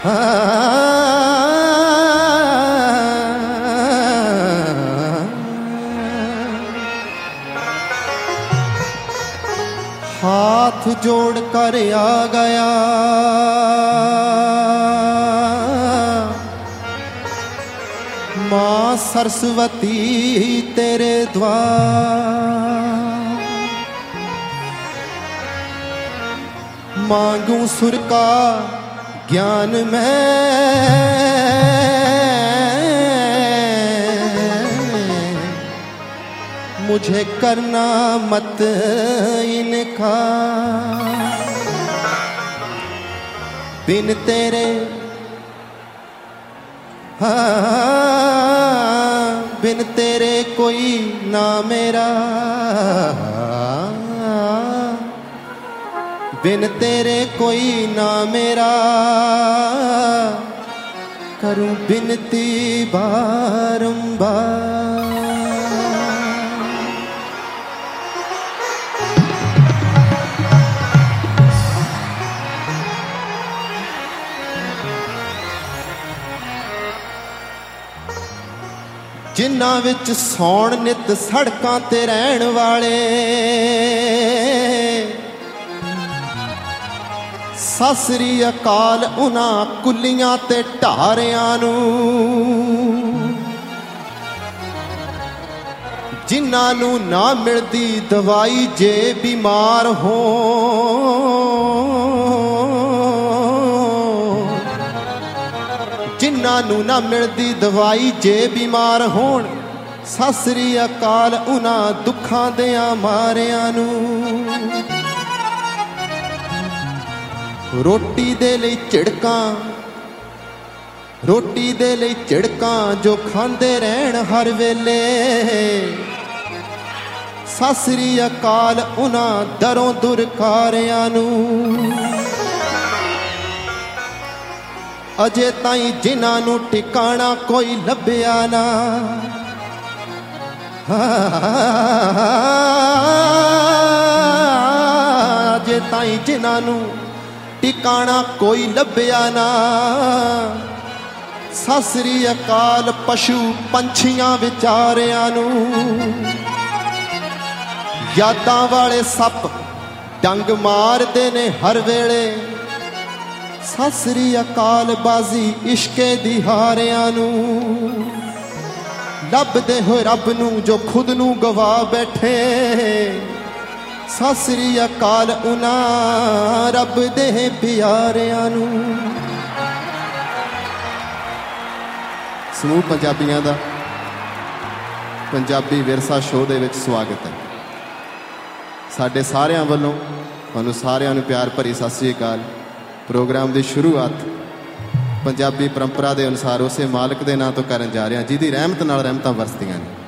हाथ जोड़ कर आ गया माँ सरस्वती तेरे द्वार। मांगू सुर का ज्ञान मैं मुझे करना मत इनका। बिन तेरे बिन तेरे कोई ना मेरा, बिन तेरे कोई ना मेरा। करूं बिनती बारंबार। जिन्हां विच सौण नित सड़कां ते रहण वाले, सत श्री अकाल उन्हां कुलियां ते ढारियां नूं। जिन्हां नूं ना मिलदी दवाई जे बीमार हो, जिन्हां नूं ना मिलदी दवाई जे बीमार होण। सत श्री अकाल उन्हां दुखां दियां मारियां नूं। रोटी दे लई झिड़कां, रोटी दे लई झिड़कां जो खांदे रहण हर वेले। सत श्री अकाल उन्हां दरों दुरकारियां नूं। अजे ताईं जिन्हां नूं ठिकाणा कोई लभ्या ना, अजे ताईं जिन्हां नूं ठिकाणा कोई लभ्या ना। सत श्री अकाल पशु पंछियां विचारियां नूं। यादां वाले सप डंग मारदे ने हर वेले। सत श्री अकाल बाजी इश्के दी हारियां नूं। लभदे होए रब नूं जो खुद नूं गवा बैठे। सत श्री अकाल उन्हां रब दे प्यारियां नूं। समूह पंजाबियां दा पंजाबी विरसा शो दे विच स्वागत है। साडे सारियां वल्लों तुहानूं सारियां नूं प्यार भरी सत श्री अकाल। प्रोग्राम की शुरुआत पंजाबी परंपरा के अनुसार उस मालिक के नाम तो करन जा रहे हैं जिहदी रहमत नाल रहमतां वरसदियां ने।